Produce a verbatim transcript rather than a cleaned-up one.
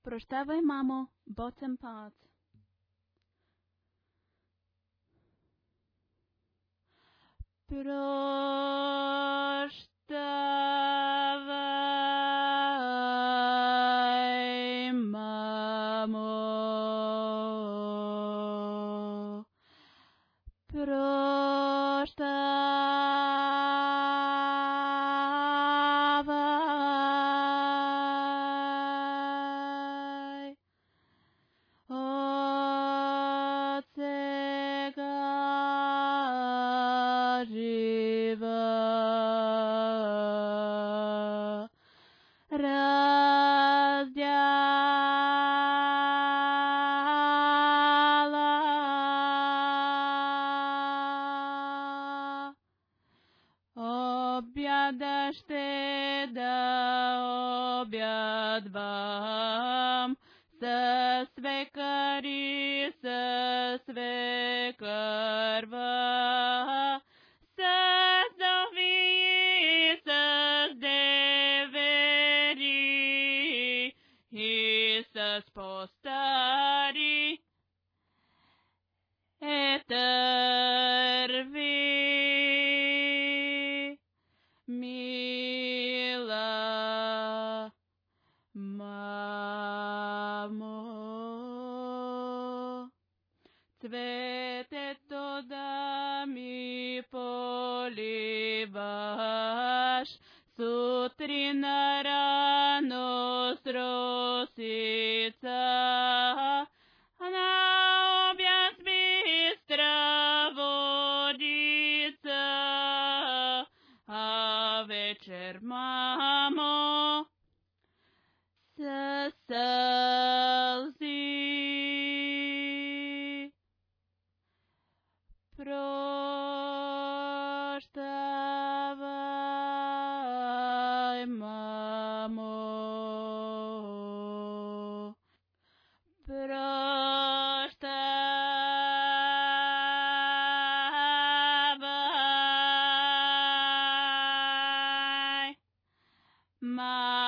Proštávej, mamo, bocem pác. Proštávaj, mamo. Proštávaj. Otcega živa, razdiala. Objadaš te da objadvam, sa sve kari, sa sve krva, sa zdovi, sa zdeveri, i sa spostari, etervi, mila mamo. Cvete to da mi polivaš, sutrina rano s rosica, a na objas bistra vodica, a večer, mamo, sa slzi. Proštávaj, mamo. Proštávaj, mamo.